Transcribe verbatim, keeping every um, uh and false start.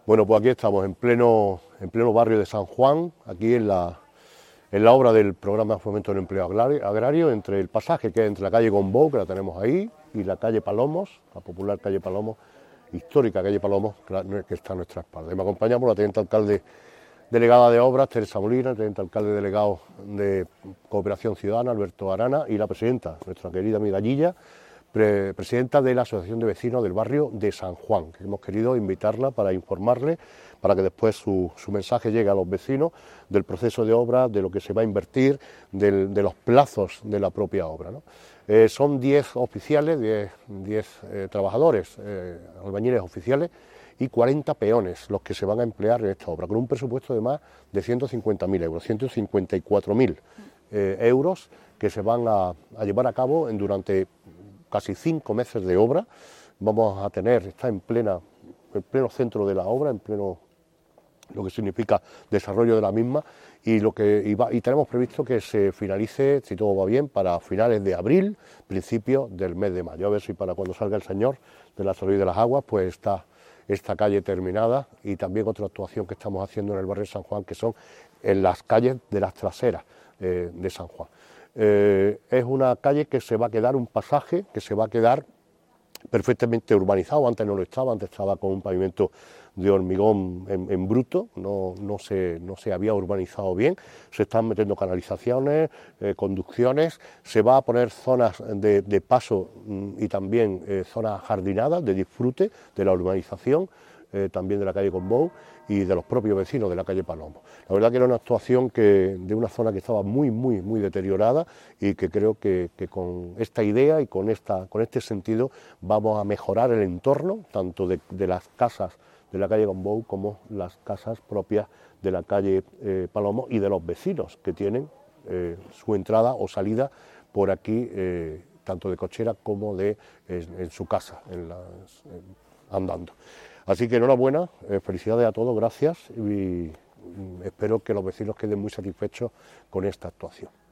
Bueno, pues aquí estamos en pleno, en pleno barrio de San Juan, aquí en la, en la obra del programa de fomento del empleo agrario, entre el pasaje que es entre la calle Gombou, que la tenemos ahí, y la calle Palomos, la popular calle Palomos, histórica calle Palomos, que está a nuestra espalda. Y me acompañamos la teniente alcalde delegada de Obras, Teresa Molina, el teniente alcalde delegado de Cooperación Ciudadana, Alberto Arana, y la presidenta, nuestra querida amiga Gilla, Pre presidenta de la Asociación de Vecinos del barrio de San Juan, que hemos querido invitarla para informarle, para que después su, su mensaje llegue a los vecinos del proceso de obra, de lo que se va a invertir, del, de los plazos de la propia obra, ¿no? Eh, son diez oficiales, diez eh, trabajadores, eh, albañiles oficiales y cuarenta peones los que se van a emplear en esta obra, con un presupuesto de más de ciento cincuenta mil euros, ciento cincuenta y cuatro mil eh, euros que se van a, a llevar a cabo en, durante casi cinco meses de obra. Vamos a tener, está en plena, en pleno centro de la obra, en pleno lo que significa desarrollo de la misma, y lo que y, va, y tenemos previsto que se finalice, si todo va bien, para finales de abril, principios del mes de mayo, a ver si para cuando salga el señor de la salud de las aguas, pues está esta calle terminada. Y también otra actuación que estamos haciendo en el barrio de San Juan, que son en las calles de las traseras eh, de San Juan. Eh, es una calle que se va a quedar, un pasaje que se va a quedar perfectamente urbanizado. Antes no lo estaba, antes estaba con un pavimento de hormigón en, en bruto, no, no, se, no se había urbanizado bien, se están metiendo canalizaciones, eh, conducciones, se va a poner zonas de, de paso y también eh, zonas jardinadas de disfrute de la urbanización, eh, también de la calle Gombou y de los propios vecinos de la calle Palomo. La verdad que era una actuación que, de una zona que estaba muy, muy, muy deteriorada, y que creo que, que con esta idea y con, esta, con este sentido vamos a mejorar el entorno, tanto de, de las casas de la calle Gombou como las casas propias de la calle eh, Palomo, y de los vecinos que tienen eh, su entrada o salida por aquí, eh, tanto de cochera como de en, en su casa, en las, en, andando. Así que enhorabuena, eh, felicidades a todos, gracias, y espero que los vecinos queden muy satisfechos con esta actuación.